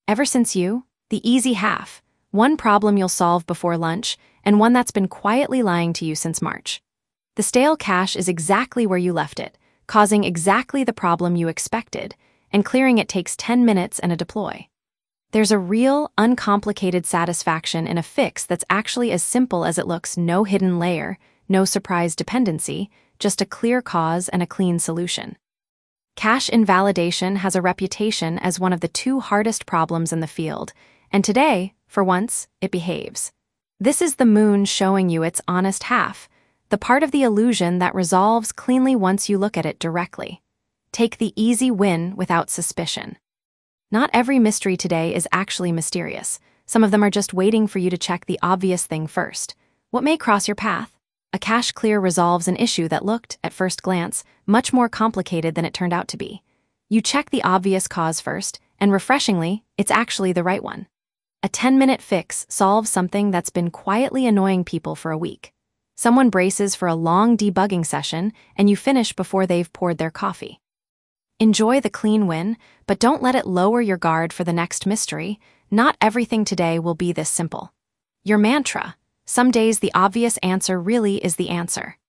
Ever since the easy half, one problem you'll solve before lunch, and one that's been quietly lying to you since March. The stale cash is exactly where you left it, causing exactly the problem you expected, and clearing it takes 10 minutes and a deploy. There's a real, uncomplicated satisfaction in a fix that's actually as simple as it looks: no hidden layer, no surprise dependency, just a clear cause and a clean solution. Cache invalidation has a reputation as one of the 2 hardest problems in the field, and today, for once, it behaves. This is the moon showing you its honest half, the part of the illusion that resolves cleanly once you look at it directly. Take the easy win without suspicion. Not every mystery today is actually mysterious. Some of them are just waiting for you to check the obvious thing first. What may cross your path? A cache clear resolves an issue that looked, at first glance, much more complicated than it turned out to be. You check the obvious cause first, and refreshingly, it's actually the right one. A 10-minute fix solves something that's been quietly annoying people for a week. Someone braces for a long debugging session, and you finish before they've poured their coffee. Enjoy the clean win, but don't let it lower your guard for the next mystery. Not everything today will be this simple. Your mantra: some days the obvious answer really is the answer.